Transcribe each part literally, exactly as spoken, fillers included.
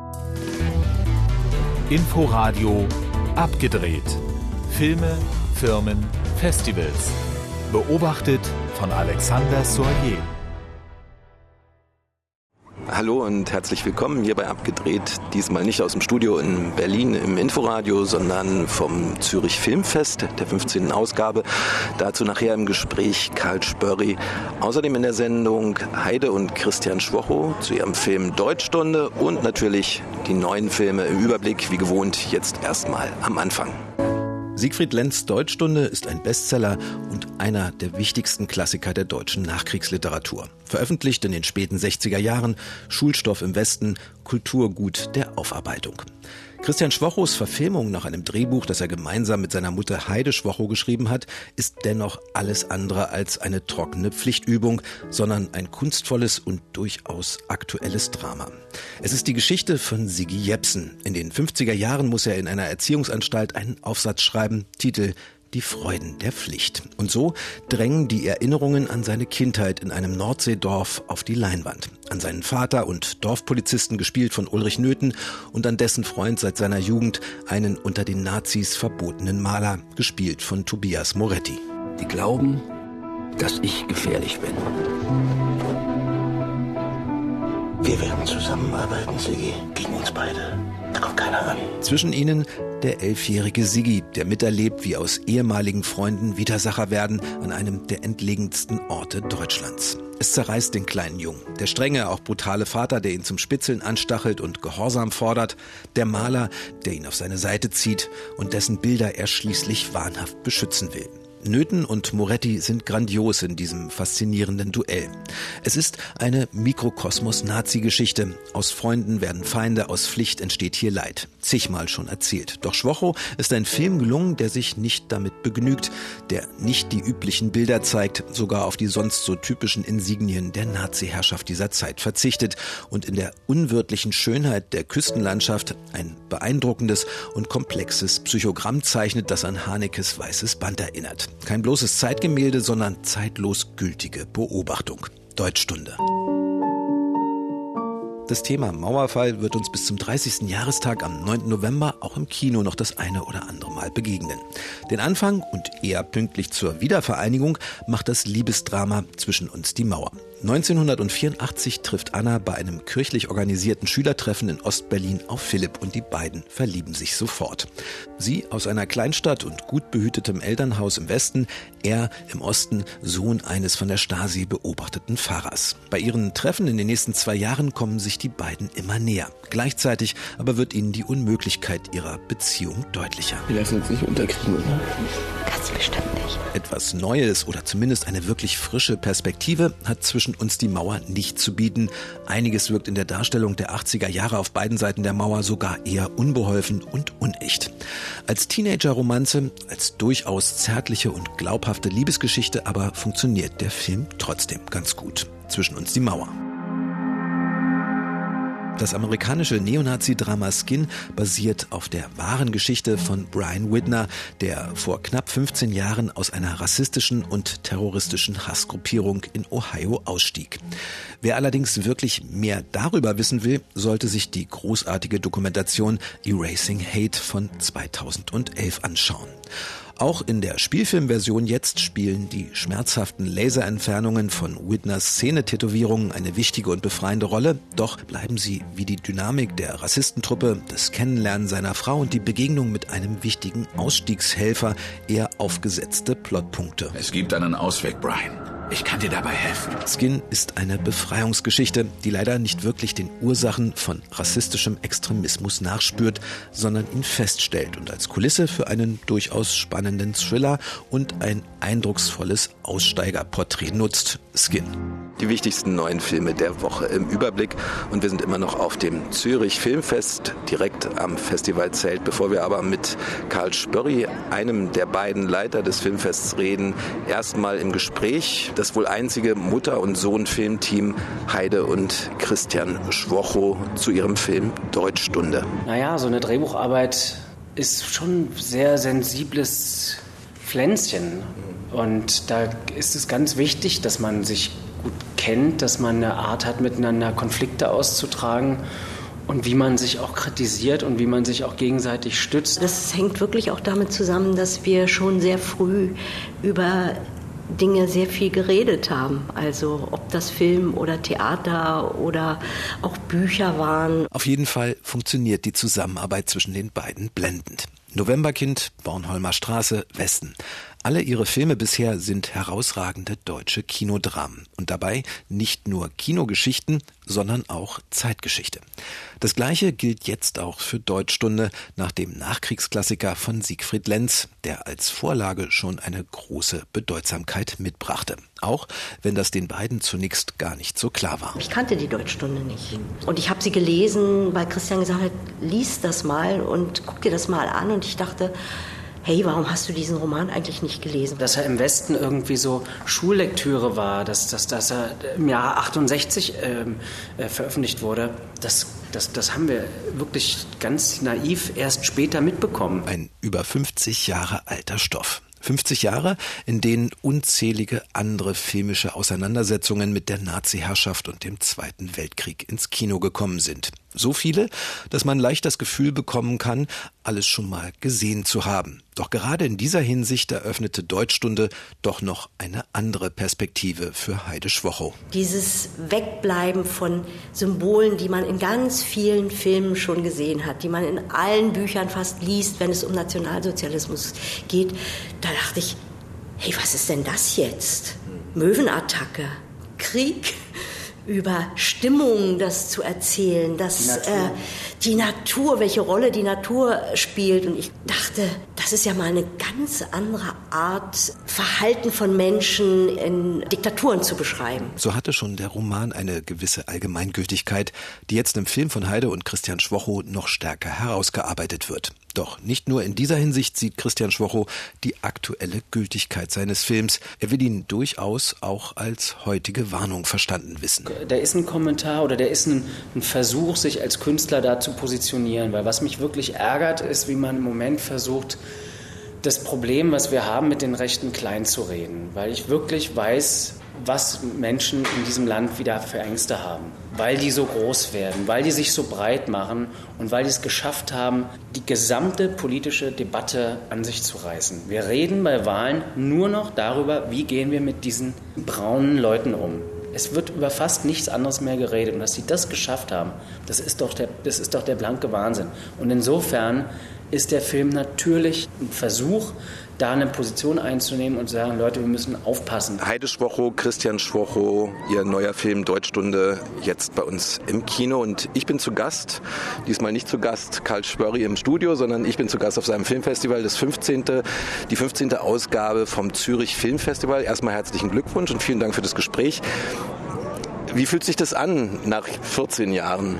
Inforadio abgedreht. Filme, Firmen, Festivals. Beobachtet von Alexander Soyer. Hallo und herzlich willkommen hier bei Abgedreht. Diesmal nicht aus dem Studio in Berlin im Inforadio, sondern vom Zürich Filmfest, der fünfzehnten Ausgabe. Dazu nachher im Gespräch Karl Spörri. Außerdem in der Sendung Heide und Christian Schwocho zu ihrem Film Deutschstunde und natürlich die neuen Filme im Überblick, wie gewohnt, jetzt erstmal am Anfang. Siegfried Lenz' Deutschstunde ist ein Bestseller und einer der wichtigsten Klassiker der deutschen Nachkriegsliteratur. Veröffentlicht in den späten sechziger Jahren, Schulstoff im Westen, Kulturgut der Aufarbeitung. Christian Schwochos Verfilmung nach einem Drehbuch, das er gemeinsam mit seiner Mutter Heide Schwocho geschrieben hat, ist dennoch alles andere als eine trockene Pflichtübung, sondern ein kunstvolles und durchaus aktuelles Drama. Es ist die Geschichte von Sigi Jepsen. In den fünfziger Jahren muss er in einer Erziehungsanstalt einen Aufsatz schreiben, Titel Die Freuden der Pflicht. Und so drängen die Erinnerungen an seine Kindheit in einem Nordseedorf auf die Leinwand. An seinen Vater und Dorfpolizisten, gespielt von Ulrich Nöthen, und an dessen Freund seit seiner Jugend, einen unter den Nazis verbotenen Maler, gespielt von Tobias Moretti. Die glauben, dass ich gefährlich bin. Wir werden zusammenarbeiten, Sigi, gegen uns beide. Da kommt keiner an. Zwischen ihnen der elfjährige Sigi, der miterlebt, wie aus ehemaligen Freunden Widersacher werden an einem der entlegensten Orte Deutschlands. Es zerreißt den kleinen Jungen. Der strenge, auch brutale Vater, der ihn zum Spitzeln anstachelt und Gehorsam fordert. Der Maler, der ihn auf seine Seite zieht und dessen Bilder er schließlich wahnhaft beschützen will. Nöthen und Moretti sind grandios in diesem faszinierenden Duell. Es ist eine Mikrokosmos-Nazi-Geschichte. Aus Freunden werden Feinde, aus Pflicht entsteht hier Leid. Zigmal schon erzählt. Doch Schwocho ist ein Film gelungen, der sich nicht damit begnügt, der nicht die üblichen Bilder zeigt, sogar auf die sonst so typischen Insignien der Nazi-Herrschaft dieser Zeit verzichtet und in der unwirtlichen Schönheit der Küstenlandschaft ein beeindruckendes und komplexes Psychogramm zeichnet, das an Hanekes Weißes Band erinnert. Kein bloßes Zeitgemälde, sondern zeitlos gültige Beobachtung. Deutschstunde. Das Thema Mauerfall wird uns bis zum dreißigsten Jahrestag am neunten November auch im Kino noch das eine oder andere Mal begegnen. Den Anfang und eher pünktlich zur Wiedervereinigung macht das Liebesdrama Zwischen uns die Mauer. neunzehnhundertvierundachtzig trifft Anna bei einem kirchlich organisierten Schülertreffen in Ostberlin auf Philipp und die beiden verlieben sich sofort. Sie aus einer Kleinstadt und gut behütetem Elternhaus im Westen, er im Osten Sohn eines von der Stasi beobachteten Pfarrers. Bei ihren Treffen in den nächsten zwei Jahren kommen sich die beiden immer näher. Gleichzeitig aber wird ihnen die Unmöglichkeit ihrer Beziehung deutlicher. Wir lassen uns nicht unterkriegen, oder? Kannst du bestimmt nicht. Etwas Neues oder zumindest eine wirklich frische Perspektive hat zwischen uns die Mauer nicht zu bieten. Einiges wirkt in der Darstellung der achtziger Jahre auf beiden Seiten der Mauer sogar eher unbeholfen und unecht. Als Teenager-Romanze, als durchaus zärtliche und glaubhafte Liebesgeschichte aber funktioniert der Film trotzdem ganz gut. Zwischen uns die Mauer. Das amerikanische Neonazi-Drama Skin basiert auf der wahren Geschichte von Brian Widner, der vor knapp fünfzehn Jahren aus einer rassistischen und terroristischen Hassgruppierung in Ohio ausstieg. Wer allerdings wirklich mehr darüber wissen will, sollte sich die großartige Dokumentation Erasing Hate von zweitausendelf anschauen. Auch in der Spielfilmversion jetzt spielen die schmerzhaften Laserentfernungen von Widners Szenetätowierungen eine wichtige und befreiende Rolle. Doch bleiben sie wie die Dynamik der Rassistentruppe, das Kennenlernen seiner Frau und die Begegnung mit einem wichtigen Ausstiegshelfer eher aufgesetzte Plotpunkte. Es gibt einen Ausweg, Brian. Ich kann dir dabei helfen. Skin ist eine Befreiungsgeschichte, die leider nicht wirklich den Ursachen von rassistischem Extremismus nachspürt, sondern ihn feststellt und als Kulisse für einen durchaus spannenden Thriller und ein eindrucksvolles Aussteigerporträt nutzt. Skin. Die wichtigsten neuen Filme der Woche im Überblick und wir sind immer noch auf dem Zürich Filmfest, direkt am Festivalzelt. Bevor wir aber mit Karl Spörri, einem der beiden Leiter des Filmfests, reden, erstmal im Gespräch das wohl einzige Mutter- und Sohn-Filmteam Heide und Christian Schwocho zu ihrem Film Deutschstunde. Naja, so eine Drehbucharbeit ist schon ein sehr sensibles Pflänzchen. Und da ist es ganz wichtig, dass man sich gut kennt, dass man eine Art hat, miteinander Konflikte auszutragen und wie man sich auch kritisiert und wie man sich auch gegenseitig stützt. Das hängt wirklich auch damit zusammen, dass wir schon sehr früh über Dinge sehr viel geredet haben. Also ob das Film oder Theater oder auch Bücher waren. Auf jeden Fall funktioniert die Zusammenarbeit zwischen den beiden blendend. Novemberkind, Bornholmer Straße, Westen. Alle ihre Filme bisher sind herausragende deutsche Kinodramen. Und dabei nicht nur Kinogeschichten, sondern auch Zeitgeschichte. Das Gleiche gilt jetzt auch für Deutschstunde nach dem Nachkriegsklassiker von Siegfried Lenz, der als Vorlage schon eine große Bedeutsamkeit mitbrachte. Auch wenn das den beiden zunächst gar nicht so klar war. Ich kannte die Deutschstunde nicht. Und ich habe sie gelesen, weil Christian gesagt hat, lies das mal und guck dir das mal an. Und ich dachte, hey, warum hast du diesen Roman eigentlich nicht gelesen? Dass er im Westen irgendwie so Schullektüre war, dass, dass, dass er im Jahr achtundsechzig ähm, äh, veröffentlicht wurde, das, das, das haben wir wirklich ganz naiv erst später mitbekommen. Ein über fünfzig Jahre alter Stoff. fünfzig Jahre, in denen unzählige andere filmische Auseinandersetzungen mit der Nazi-Herrschaft und dem Zweiten Weltkrieg ins Kino gekommen sind. So viele, dass man leicht das Gefühl bekommen kann, alles schon mal gesehen zu haben. Doch gerade in dieser Hinsicht eröffnete Deutschstunde doch noch eine andere Perspektive für Heide Schwochow. Dieses Wegbleiben von Symbolen, die man in ganz vielen Filmen schon gesehen hat, die man in allen Büchern fast liest, wenn es um Nationalsozialismus geht, da dachte ich, hey, was ist denn das jetzt? Möwenattacke, Krieg, über Stimmung das zu erzählen, dass die Natur. Äh, die Natur, welche Rolle die Natur spielt. Und ich dachte, das ist ja mal eine ganz andere Art, Verhalten von Menschen in Diktaturen zu beschreiben. So hatte schon der Roman eine gewisse Allgemeingültigkeit, die jetzt im Film von Heide und Christian Schwochow noch stärker herausgearbeitet wird. Doch nicht nur in dieser Hinsicht sieht Christian Schwochow die aktuelle Gültigkeit seines Films. Er will ihn durchaus auch als heutige Warnung verstanden wissen. Da ist ein Kommentar oder der ist ein, ein Versuch, sich als Künstler da zu positionieren. Weil was mich wirklich ärgert, ist, wie man im Moment versucht, das Problem, was wir haben, mit den Rechten klein zu reden. Weil ich wirklich weiß, was Menschen in diesem Land wieder für Ängste haben. Weil die so groß werden, weil die sich so breit machen und weil die es geschafft haben, die gesamte politische Debatte an sich zu reißen. Wir reden bei Wahlen nur noch darüber, wie gehen wir mit diesen braunen Leuten um. Es wird über fast nichts anderes mehr geredet. Und dass sie das geschafft haben, das ist doch der, das ist doch der blanke Wahnsinn. Und insofern ist der Film natürlich ein Versuch, da eine Position einzunehmen und zu sagen, Leute, wir müssen aufpassen. Heide Schwochow, Christian Schwochow, ihr neuer Film Deutschstunde, jetzt bei uns im Kino. Und ich bin zu Gast, diesmal nicht zu Gast Karl Schwörri im Studio, sondern ich bin zu Gast auf seinem Filmfestival, das fünfzehnte die fünfzehnte Ausgabe vom Zürich Filmfestival. Erstmal herzlichen Glückwunsch und vielen Dank für das Gespräch. Wie fühlt sich das an nach vierzehn Jahren?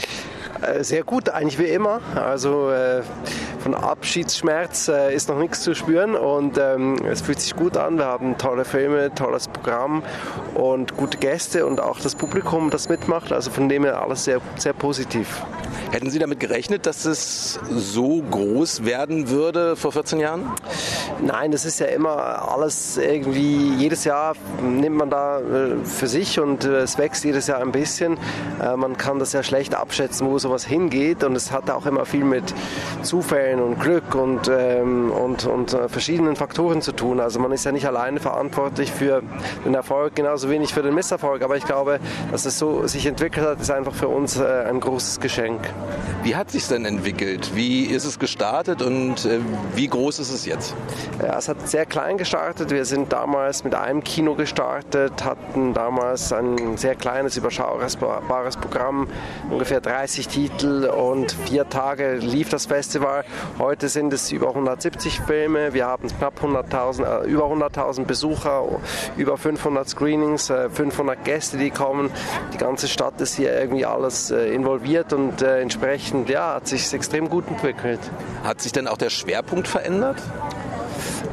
Sehr gut, eigentlich wie immer. Also äh, von Abschiedsschmerz äh, ist noch nichts zu spüren und ähm, es fühlt sich gut an. Wir haben tolle Filme, tolles Programm und gute Gäste und auch das Publikum, das mitmacht. Also von dem her alles sehr, sehr positiv. Hätten Sie damit gerechnet, dass es so groß werden würde vor vierzehn Jahren? Nein, das ist ja immer alles irgendwie, jedes Jahr nimmt man da äh, für sich und äh, es wächst jedes Jahr ein bisschen. Äh, man kann das ja schlecht abschätzen, wo sowas hingeht und es hat auch immer viel mit Zufällen und Glück und, ähm, und, und äh, verschiedenen Faktoren zu tun. Also man ist ja nicht alleine verantwortlich für den Erfolg, genauso wenig für den Misserfolg, aber ich glaube, dass es so sich entwickelt hat, ist einfach für uns äh, ein großes Geschenk. Wie hat es sich denn entwickelt? Wie ist es gestartet und äh, wie groß ist es jetzt? Ja, es hat sehr klein gestartet. Wir sind damals mit einem Kino gestartet, hatten damals ein sehr kleines, überschaubares Programm, ungefähr dreißig Titel und vier Tage lief das Festival. Heute sind es über hundertsiebzig Filme. Wir haben knapp hunderttausend, äh, über hunderttausend Besucher, über fünfhundert Screenings, äh, fünfhundert Gäste, die kommen. Die ganze Stadt ist hier irgendwie alles äh, involviert und äh, entsprechend ja, hat sich extrem gut entwickelt. Hat sich denn auch der Schwerpunkt verändert?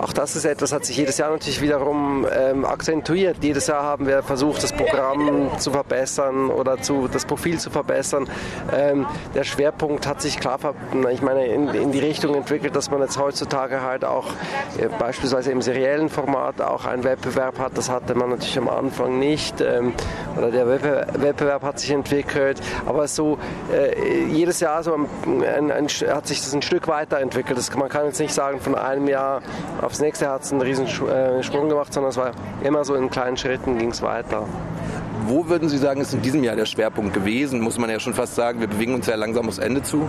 auch das ist etwas, hat sich jedes Jahr natürlich wiederum ähm, akzentuiert. Jedes Jahr haben wir versucht, das Programm zu verbessern oder zu, das Profil zu verbessern. Ähm, der Schwerpunkt hat sich klar, ich meine, in, in die Richtung entwickelt, dass man jetzt heutzutage halt auch äh, beispielsweise im seriellen Format auch einen Wettbewerb hat. Das hatte man natürlich am Anfang nicht. Ähm, oder der Wettbewerb, Wettbewerb hat sich entwickelt. Aber so äh, jedes Jahr so ein, ein, hat sich das ein Stück weiterentwickelt. Das, man kann jetzt nicht sagen, von einem Jahr aufs nächste hat es einen riesen Sprung gemacht, sondern es war immer so in kleinen Schritten ging es weiter. Wo würden Sie sagen, ist in diesem Jahr der Schwerpunkt gewesen? Muss man ja schon fast sagen, wir bewegen uns ja langsam aufs Ende zu.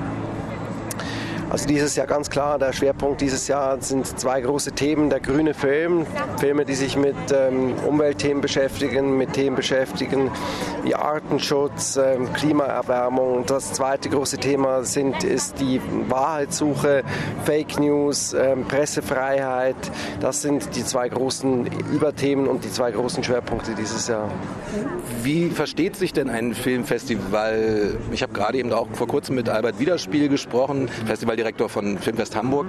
Also dieses Jahr ganz klar, der Schwerpunkt dieses Jahr sind zwei große Themen. Der grüne Film, Filme, die sich mit ähm, Umweltthemen beschäftigen, mit Themen beschäftigen wie Artenschutz, ähm, Klimaerwärmung. Und das zweite große Thema sind, ist die Wahrheitssuche, Fake News, ähm, Pressefreiheit. Das sind die zwei großen Überthemen und die zwei großen Schwerpunkte dieses Jahr. Wie versteht sich denn ein Filmfestival? Ich habe gerade eben auch vor kurzem mit Albert Widerspiel gesprochen, Festivaldirektor von Filmfest Hamburg.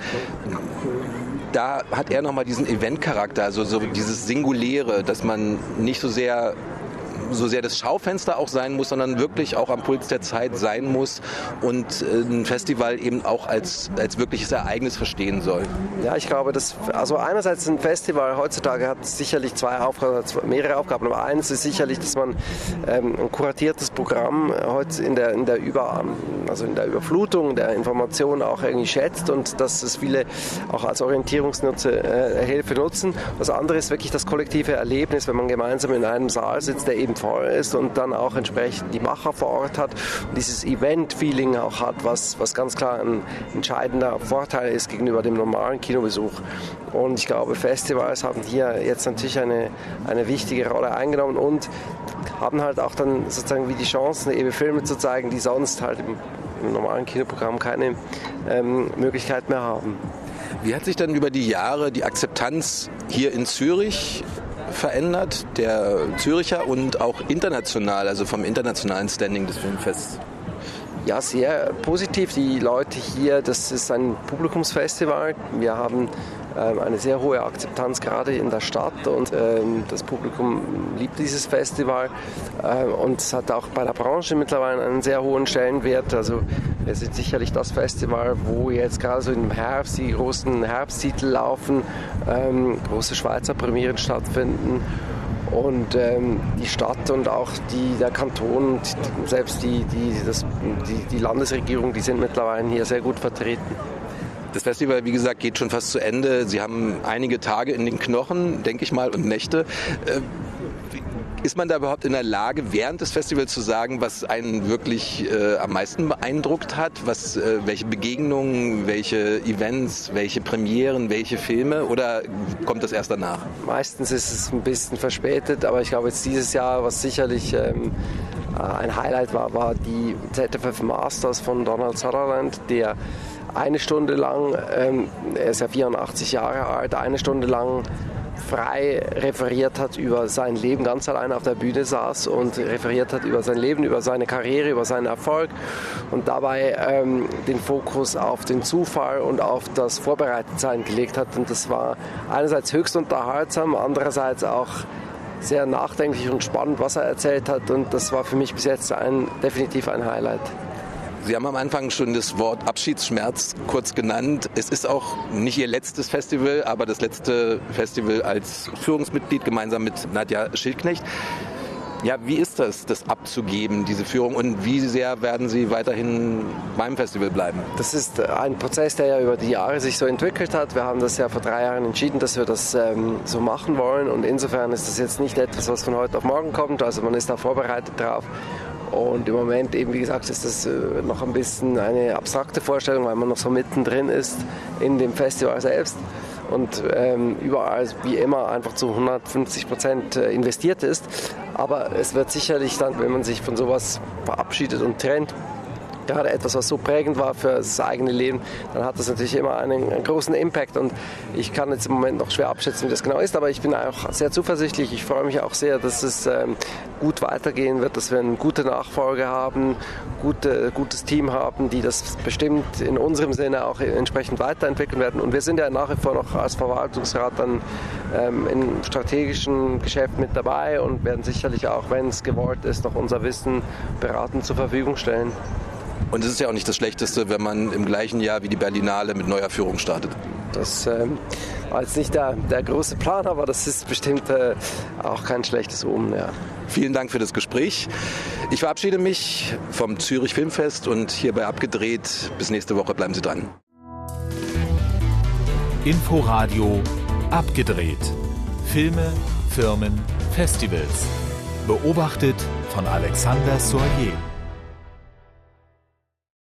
Da hat er nochmal diesen Eventcharakter, also so dieses Singuläre, dass man nicht so sehr so sehr das Schaufenster auch sein muss, sondern wirklich auch am Puls der Zeit sein muss und ein Festival eben auch als, als wirkliches Ereignis verstehen soll. Ja, ich glaube, dass, also einerseits ein Festival heutzutage hat sicherlich zwei Aufgaben, mehrere Aufgaben, aber eines ist sicherlich, dass man ähm, ein kuratiertes Programm heute in der, in der Über, also in der Überflutung der Informationen auch irgendwie schätzt und dass es viele auch als Orientierungshilfe äh, Hilfe nutzen. Das andere ist wirklich das kollektive Erlebnis, wenn man gemeinsam in einem Saal sitzt, der eben voll ist und dann auch entsprechend die Macher vor Ort hat und dieses Event-Feeling auch hat, was, was ganz klar ein entscheidender Vorteil ist gegenüber dem normalen Kinobesuch. Und ich glaube, Festivals haben hier jetzt natürlich eine, eine wichtige Rolle eingenommen und haben halt auch dann sozusagen wie die Chancen, eben Filme zu zeigen, die sonst halt im, im normalen Kinoprogramm keine ähm, Möglichkeit mehr haben. Wie hat sich dann über die Jahre die Akzeptanz hier in Zürich verändert, der Züricher und auch international, also vom internationalen Standing des Filmfests? Ja, sehr positiv. Die Leute hier, das ist ein Publikumsfestival. Wir haben ähm, eine sehr hohe Akzeptanz gerade in der Stadt und ähm, das Publikum liebt dieses Festival ähm, und es hat auch bei der Branche mittlerweile einen sehr hohen Stellenwert. Also wir sind sicherlich das Festival, wo jetzt gerade so im Herbst die großen Herbsttitel laufen, ähm, große Schweizer Premieren stattfinden. Und ähm, die Stadt und auch die, der Kanton und selbst die, die, das, die, die Landesregierung, die sind mittlerweile hier sehr gut vertreten. Das Festival, wie gesagt, geht schon fast zu Ende. Sie haben einige Tage in den Knochen, denke ich mal, und Nächte. Äh, Ist man da überhaupt in der Lage, während des Festivals zu sagen, was einen wirklich äh, am meisten beeindruckt hat? Was, äh, welche Begegnungen, welche Events, welche Premieren, welche Filme? Oder kommt das erst danach? Meistens ist es ein bisschen verspätet, aber ich glaube jetzt dieses Jahr, was sicherlich ähm, ein Highlight war, war die Z F F Masters von Donald Sutherland, der eine Stunde lang, ähm, er ist ja vierundachtzig Jahre alt, eine Stunde lang frei referiert hat über sein Leben, ganz allein auf der Bühne saß und referiert hat über sein Leben, über seine Karriere, über seinen Erfolg und dabei ähm, den Fokus auf den Zufall und auf das Vorbereitetsein gelegt hat. Und das war einerseits höchst unterhaltsam, andererseits auch sehr nachdenklich und spannend, was er erzählt hat. Und das war für mich bis jetzt ein, definitiv ein Highlight. Sie haben am Anfang schon das Wort Abschiedsschmerz kurz genannt. Es ist auch nicht Ihr letztes Festival, aber das letzte Festival als Führungsmitglied gemeinsam mit Nadja Schildknecht. Ja, wie ist das, das abzugeben, diese Führung, und wie sehr werden Sie weiterhin beim Festival bleiben? Das ist ein Prozess, der ja über die Jahre sich so entwickelt hat. Wir haben das ja vor drei Jahren entschieden, dass wir das ähm, so machen wollen, und insofern ist das jetzt nicht etwas, was von heute auf morgen kommt. Also man ist da vorbereitet drauf. Und im Moment eben, wie gesagt, ist das noch ein bisschen eine abstrakte Vorstellung, weil man noch so mittendrin ist in dem Festival selbst und ähm, überall wie immer einfach zu hundertfünfzig Prozent investiert ist. Aber es wird sicherlich dann, wenn man sich von sowas verabschiedet und trennt, gerade etwas, was so prägend war für das eigene Leben, dann hat das natürlich immer einen, einen großen Impact. Und ich kann jetzt im Moment noch schwer abschätzen, wie das genau ist, aber ich bin auch sehr zuversichtlich. Ich freue mich auch sehr, dass es ähm, gut weitergehen wird, dass wir eine gute Nachfolge haben, gute, gutes Team haben, die das bestimmt in unserem Sinne auch entsprechend weiterentwickeln werden. Und wir sind ja nach wie vor noch als Verwaltungsrat dann ähm, im strategischen Geschäft mit dabei und werden sicherlich auch, wenn es gewollt ist, noch unser Wissen beratend zur Verfügung stellen. Und es ist ja auch nicht das Schlechteste, wenn man im gleichen Jahr wie die Berlinale mit neuer Führung startet. Das ähm, war jetzt nicht der, der große Plan, aber das ist bestimmt äh, auch kein schlechtes Omen. Ja. Vielen Dank für das Gespräch. Ich verabschiede mich vom Zürich Filmfest und hierbei abgedreht. Bis nächste Woche, bleiben Sie dran. Inforadio abgedreht. Filme, Firmen, Festivals. Beobachtet von Alexander Soyer.